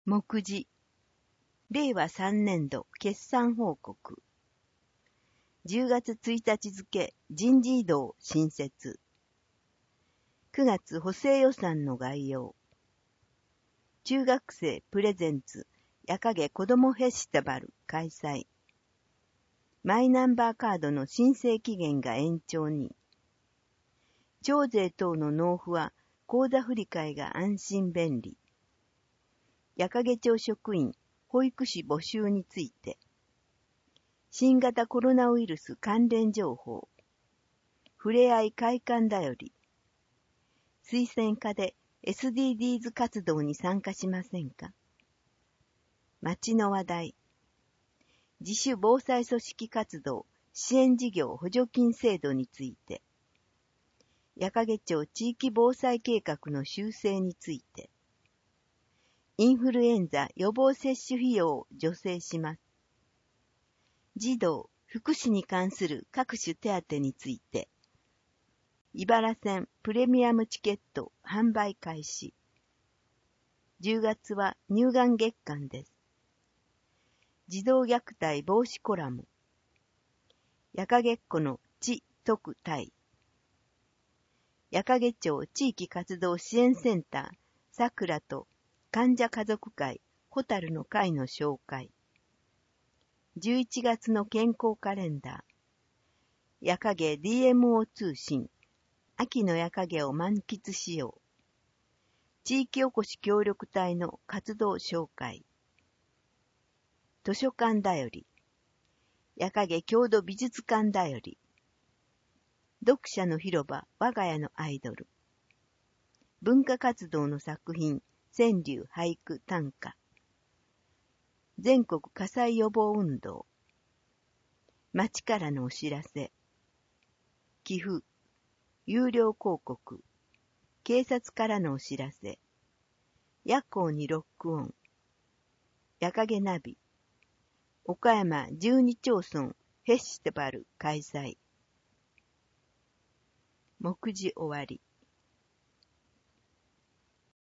目次、令和3年度決算報告。10月1日付人事異動新設。9月補正予算の概要。中学生プレゼンツ矢影子どもフェスティバル開催。マイナンバーカードの申請期限が延長に。徴税等の納付は口座振替が安心便利。矢影町職員、保育士募集について。新型コロナウイルス関連情報。ふれあい会館だより。推薦課で SDGs 活動に参加しませんか？町の話題。自主防災組織活動支援事業補助金制度について。矢影町地域防災計画の修正について。インフルエンザ予防接種費用を助成します。児童、福祉に関する各種手当について。茨線プレミアムチケット販売開始。10月は乳がん月間です。児童虐待防止コラム。矢影っ子の知徳体。矢影町地域活動支援センターさくらと患者家族会ホタルの会の紹介。11月の健康カレンダー。矢影 DMO 通信。秋の矢影を満喫しよう。地域おこし協力隊の活動紹介。図書館だより。矢影郷土美術館だより。読者の広場我が家のアイドル。文化活動の作品川柳俳句短歌。全国火災予防運動。町からのお知らせ。寄付。有料広告。警察からのお知らせ。夜行にロックオン。矢影ナビ。岡山12町村フェスティバル開催。目次終わり。